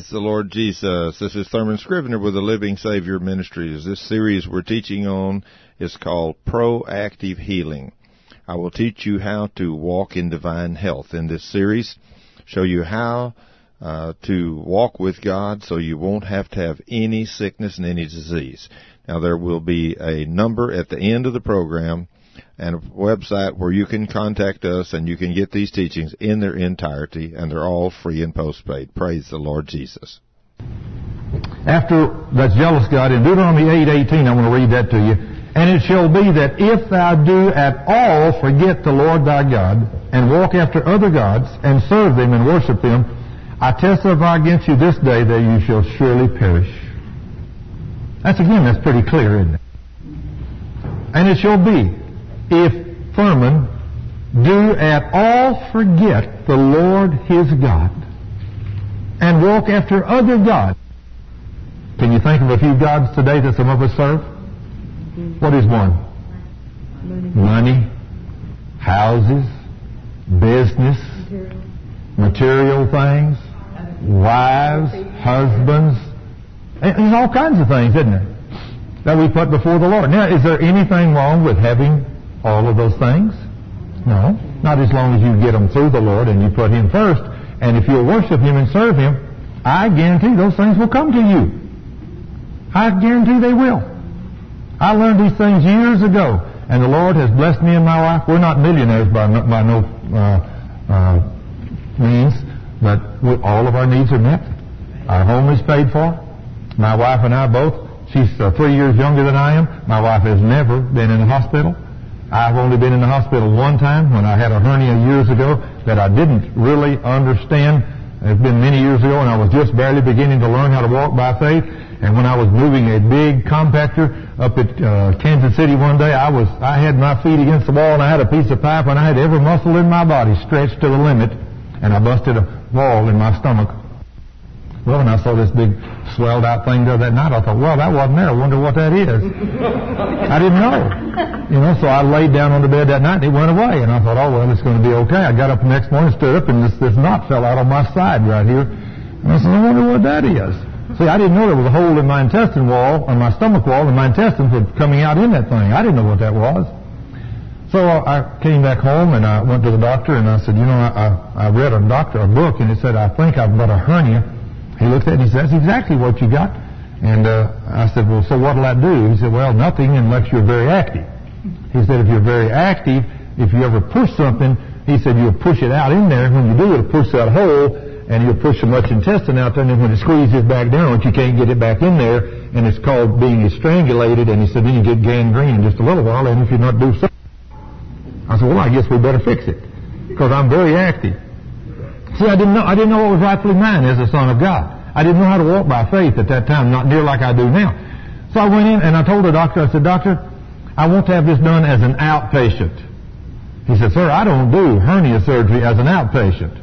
Praise the Lord Jesus. This is Thurman Scrivener with the Living Savior Ministries. This series we're teaching on is called Proactive Healing. I will teach you how to walk in divine health in this series, show you how to walk with God so you won't have to have any sickness and any disease. Now, there will be a number at the end of the program and a website where you can contact us and you can get these teachings in their entirety, and they're all free and postpaid. Praise the Lord Jesus. After that's jealous God, in Deuteronomy 8:18, I want to read that to you. And it shall be that if thou do at all forget the Lord thy God, and walk after other gods, and serve them and worship them, I testify against you this day that you shall surely perish. That's pretty clear, isn't it? And it shall be, if Thurman do at all forget the Lord his God, and walk after other gods. Can you think of a few gods today that some of us serve? What is one? Money, houses, business, material things, wives, husbands. There's all kinds of things, isn't there, that we put before the Lord. Now, is there anything wrong with having all of those things? No. Not as long as you get them through the Lord and you put Him first. And if you'll worship Him and serve Him, I guarantee those things will come to you. I guarantee they will. I learned these things years ago, and the Lord has blessed me and my wife. We're not millionaires by no means, but all of our needs are met. Our home is paid for. My wife and I both. She's 3 years younger than I am. My wife has never been in the hospital. I've only been in the hospital one time when I had a hernia years ago that I didn't really understand. It's been many years ago, and I was just barely beginning to learn how to walk by faith. And when I was moving a big compactor up at Kansas City one day, I had my feet against the wall, and I had a piece of pipe, and I had every muscle in my body stretched to the limit, and I busted a wall in my stomach. Well, when I saw this big swelled out thing there that night, I thought, well, that wasn't there. I wonder what that is. I didn't know. So I laid down on the bed that night and it went away. And I thought, oh, well, it's going to be okay. I got up the next morning, stood up, and this knot fell out on my side right here. And I said, I wonder what that is. See, I didn't know there was a hole in my intestine wall, or my stomach wall, and my intestines were coming out in that thing. I didn't know what that was. So I came back home and I went to the doctor and I said, I read a book, and it said, I think I've got a hernia. He looked at it and he said, that's exactly what you got. And I said, well, so what'll that do? He said, well, nothing unless you're very active. He said, if you're very active, if you ever push something, he said, you'll push it out in there. And when you do, it'll push that hole, and you'll push so much intestine out there, and then when it squeezes back down, you can't get it back in there, and it's called being strangulated. And he said, then you get gangrene in just a little while, and if you not do something. I said, well, I guess we better fix it, because I'm very active. See, I didn't know what was rightfully mine as a son of God. I didn't know how to walk by faith at that time, not near like I do now. So I went in and I told the doctor, I said, Doctor, I want to have this done as an outpatient. He said, sir, I don't do hernia surgery as an outpatient.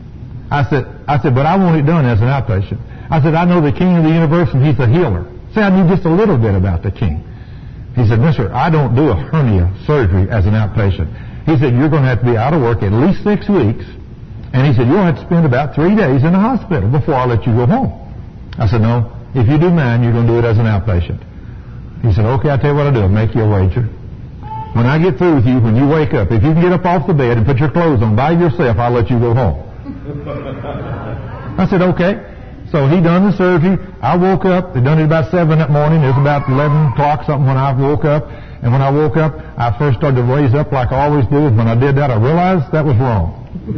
I said, but I want it done as an outpatient. I said, I know the King of the universe and He's a healer. Say, I knew just a little bit about the King. He said, no, sir, I don't do a hernia surgery as an outpatient. He said, you're going to have to be out of work at least 6 weeks. And he said, you'll have to spend about 3 days in the hospital before I'll let you go home. I said, no, if you do mine, you're going to do it as an outpatient. He said, okay, I'll tell you what I'll do. I'll make you a wager. When I get through with you, when you wake up, if you can get up off the bed and put your clothes on by yourself, I'll let you go home. I said, okay. So he done the surgery. I woke up. They done it about 7 that morning. It was about 11 o'clock something when I woke up. And when I woke up, I first started to raise up like I always do. And when I did that, I realized that was wrong.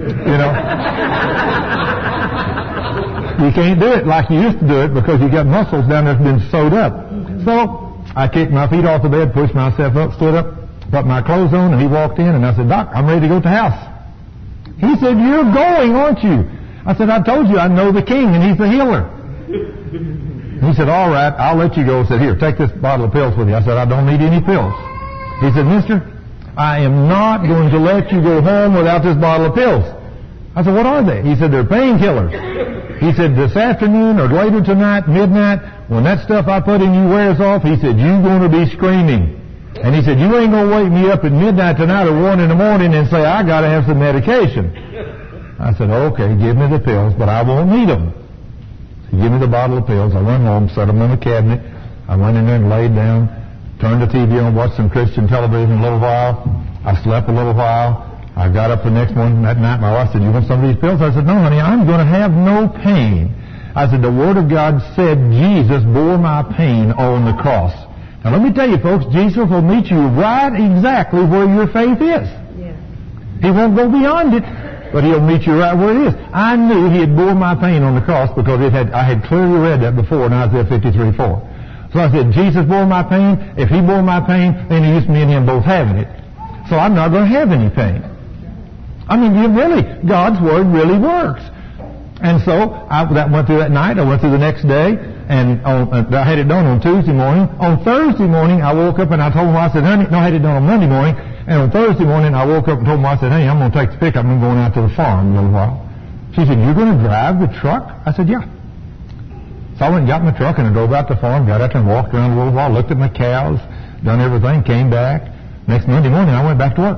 You can't do it like you used to do it because you got muscles down there that's been sewed up. So I kicked my feet off the bed, pushed myself up, stood up, put my clothes on, and he walked in, and I said, Doc, I'm ready to go to the house. He said, you're going, aren't you? I said, I told you I know the King, and He's the healer. He said, all right, I'll let you go. He said, here, take this bottle of pills with you. I said, I don't need any pills. He said, mister, I am not going to let you go home without this bottle of pills. I said, what are they? He said, they're painkillers. He said, this afternoon or later tonight, midnight, when that stuff I put in you wears off, he said, you're going to be screaming. And he said, you ain't going to wake me up at midnight tonight or 1 in the morning and say, I got to have some medication. I said, okay, give me the pills, but I won't need them. He gave me the bottle of pills. I went home, set them in the cabinet. I went in there and laid down, turned the TV on, watched some Christian television a little while. I slept a little while. I got up the next morning that night. My wife said, "You want some of these pills?" I said, "No, honey, I'm going to have no pain." I said, "The Word of God said Jesus bore my pain on the cross." Now let me tell you, folks, Jesus will meet you right exactly where your faith is. Yeah. He won't go beyond it, but He'll meet you right where it is. I knew He had bore my pain on the cross because I had clearly read that before in Isaiah 53:4. So I said, Jesus bore my pain. If He bore my pain, then He used me and Him both having it. So I'm not going to have any pain. I mean, God's Word really works. And so that went through that night. I went through the next day, and I had it done on Tuesday morning. On Thursday morning, I woke up and I told my wife, I said, "Honey," no, I had it done on Monday morning. And on Thursday morning, I woke up and told my wife, I said, "Hey, I'm going to take the pickup. I'm going out to the farm in a little while." She said, "You're going to drive the truck?" I said, "Yeah." So I went and got my truck and I drove out to the farm, got out there and walked around a little while, looked at my cows, done everything, came back. Next Monday morning, I went back to work.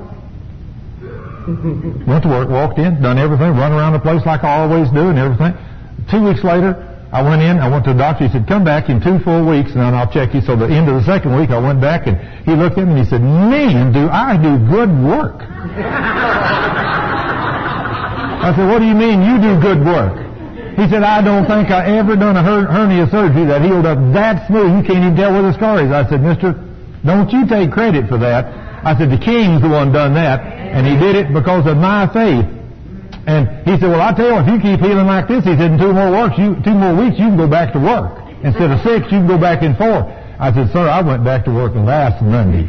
Went to work, walked in, done everything, run around the place like I always do and everything. 2 weeks later, I went in, I went to the doctor. He said, "Come back in 2 full weeks and then I'll check you." So the end of the second week, I went back and he looked at me and he said, "Man, do I do good work." I said, "What do you mean you do good work?" He said, "I don't think I ever done a hernia surgery that healed up that smooth. You can't even tell where the scar is." I said, "Mister, don't you take credit for that." I said, "The King's the one done that, and He did it because of my faith." And he said, "Well, I tell you, if you keep healing like this," he said, "in 2 more weeks, you can go back to work. Instead of 6, you can go back in 4. I said, "Sir, I went back to work last Monday."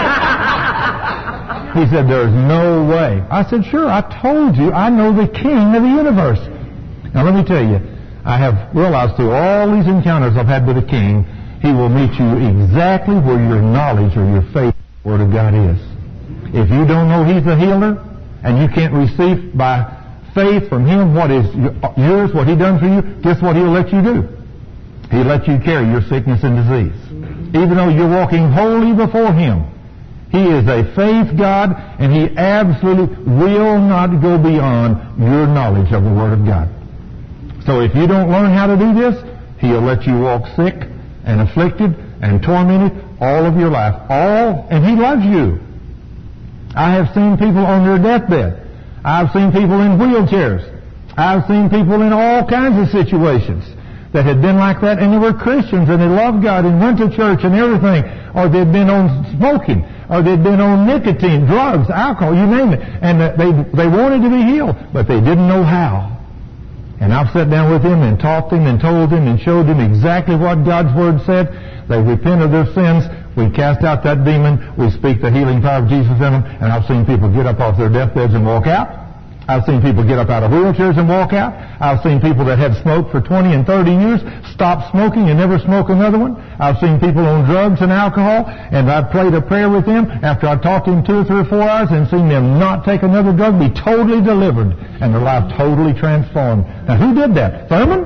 He said, "There's no way." I said, "Sure, I told you, I know the King of the universe." Now let me tell you, I have realized through all these encounters I've had with the King, He will meet you exactly where your knowledge or your faith in the Word of God is. If you don't know He's the healer, and you can't receive by faith from Him what is yours, what He done for you, guess what He'll let you do? He'll let you carry your sickness and disease. Even though you're walking wholly before Him. He is a faith God, and He absolutely will not go beyond your knowledge of the Word of God. So if you don't learn how to do this, He'll let you walk sick and afflicted and tormented all of your life. And He loves you. I have seen people on their deathbed. I've seen people in wheelchairs. I've seen people in all kinds of situations that had been like that, and they were Christians, and they loved God and went to church and everything, or they'd been on smoking, or they'd been on nicotine, drugs, alcohol, you name it, and they wanted to be healed, but they didn't know how. And I've sat down with them and taught them and told them and showed them exactly what God's Word said. They repent of their sins. We cast out that demon. We speak the healing power of Jesus in them. And I've seen people get up off their deathbeds and walk out. I've seen people get up out of wheelchairs and walk out. I've seen people that had smoked for 20 and 30 years stop smoking and never smoke another one. I've seen people on drugs and alcohol, and I've prayed a prayer with them after I talked to them 2 or 3 or 4 hours and seen them not take another drug, be totally delivered, and their life totally transformed. Now, who did that? Thurman?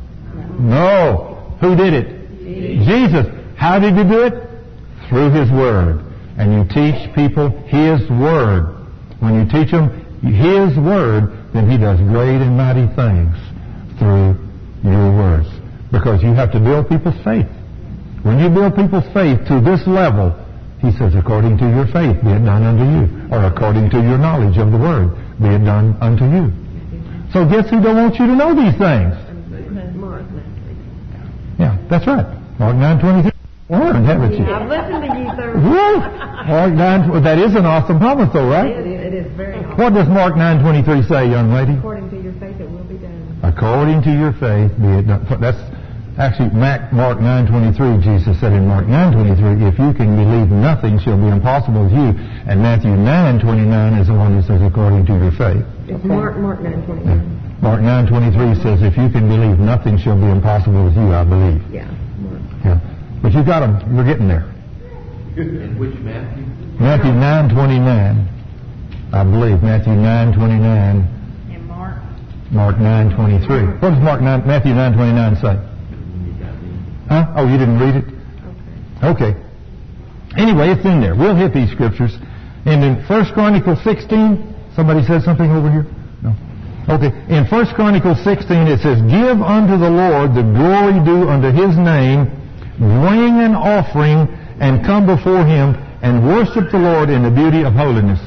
No. Who did it? Jesus. How did He do it? Through His Word. And you teach people His Word. When you teach them His Word, then He does great and mighty things through your words. Because you have to build people's faith. When you build people's faith to this level, He says, according to your faith, be it done unto you. Or according to your knowledge of the Word, be it done unto you. So guess who don't want you to know these things? Yeah, that's right. Mark 9:23. Learned, haven't you? I've listened to you, sir. Woo! Mark 9, that is an awesome promise, though, right? It is very awesome. What does Mark 9:23 say, young lady? According to your faith, it will be done. According to your faith, be it done. That's actually Mark 9:23. Jesus said in Mark 9:23, if you can believe, nothing shall be impossible with you. And Matthew 9:29 is the one that says, according to your faith. It's Mark 9:29. Mark 9:23 says, if you can believe, nothing shall be impossible with you, I believe. Yeah. Yeah. But you got them. You're getting there. In which Matthew? Matthew 9:29. I believe Matthew 9:29. And Mark? Mark 9:23. What does Matthew 9:29 say? Huh? Oh, you didn't read it? Okay. Anyway, it's in there. We'll hit these scriptures. And in 1 Chronicles 16, somebody said something over here? No. Okay, in 1 Chronicles 16 it says, "Give unto the Lord the glory due unto His name, bring an offering, and come before Him, and worship the Lord in the beauty of holiness."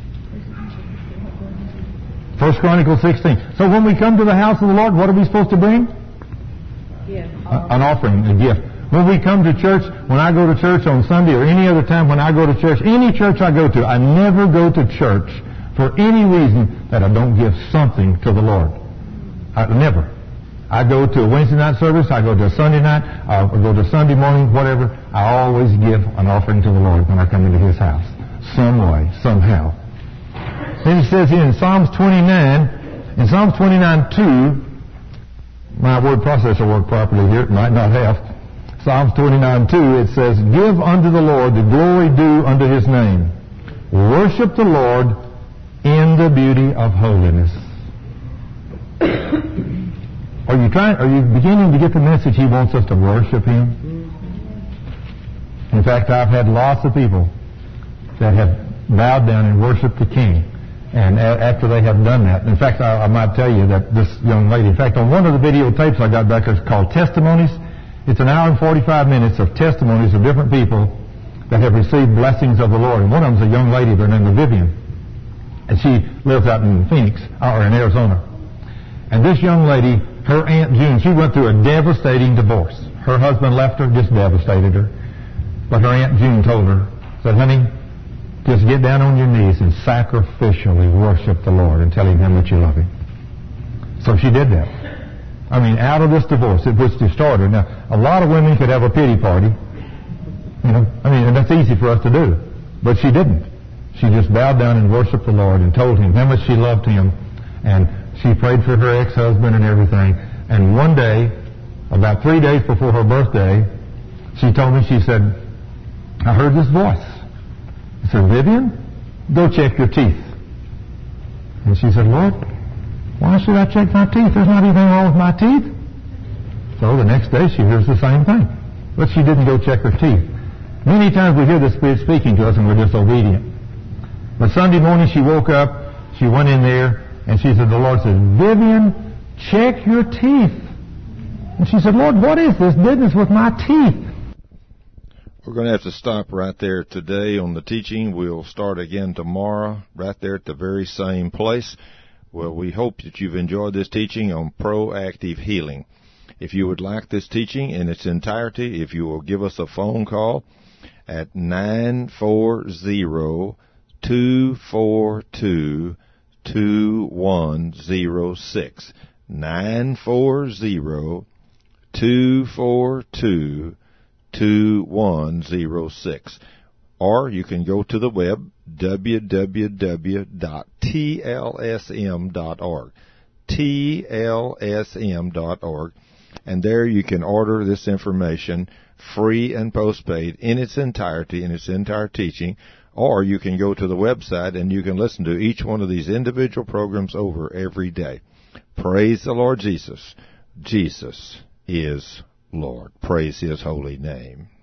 1 Chronicles 16. So when we come to the house of the Lord, what are we supposed to bring? Yes. An offering, a gift. When we come to church, when I go to church on Sunday or any other time when I go to church, any church I go to, I never go to church for any reason that I don't give something to the Lord. Never. I go to a Wednesday night service, I go to a Sunday night, I go to Sunday morning, whatever. I always give an offering to the Lord when I come into His house. Some way, somehow. Then it says here in Psalms 29, in Psalms 29:2, my word processor worked properly here, it might not have. Psalms 29:2, it says, "Give unto the Lord the glory due unto His name. Worship the Lord in the beauty of holiness." Are you beginning to get the message He wants us to worship Him? In fact, I've had lots of people that have bowed down and worshiped the King. And after they have done that, in fact, I might tell you that this young lady, in fact, on one of the videotapes I got back there, it's called Testimonies. It's an hour and 45 minutes of testimonies of different people that have received blessings of the Lord. And one of them is a young lady, her name is Vivian. And she lives out in Phoenix, or in Arizona. And this young lady, her Aunt June, she went through a devastating divorce. Her husband left her, just devastated her. But her Aunt June told her, said, "Honey, just get down on your knees and sacrificially worship the Lord and tell Him how much you love Him." So she did that. I mean, out of this divorce, which destroyed her. Now, a lot of women could have a pity party. You know, I mean, and that's easy for us to do. But she didn't. She just bowed down and worshiped the Lord and told Him how much she loved Him. And she prayed for her ex-husband and everything. And one day, about 3 days before her birthday, she told me, she said, "I heard this voice. He said, 'Vivian, go check your teeth.'" And she said, "Lord, why should I check my teeth? There's not anything wrong with my teeth." So the next day she hears the same thing. But she didn't go check her teeth. Many times we hear the Spirit speaking to us and we're disobedient. But Sunday morning she woke up, she went in there, and she said, the Lord said, "Vivian, check your teeth." And she said, "Lord, what is this business with my teeth?" We're going to have to stop right there today on the teaching. We'll start again tomorrow, right there at the very same place. Well, we hope that you've enjoyed this teaching on proactive healing. If you would like this teaching in its entirety, if you will give us a phone call at 940-242-2106. 940-242-2106. Or you can go to the web, www.tlsm.org. tlsm.org. And there you can order this information free and postpaid in its entirety, in its entire teaching. Or you can go to the website and you can listen to each one of these individual programs over every day. Praise the Lord Jesus. Jesus is Lord. Praise His holy name.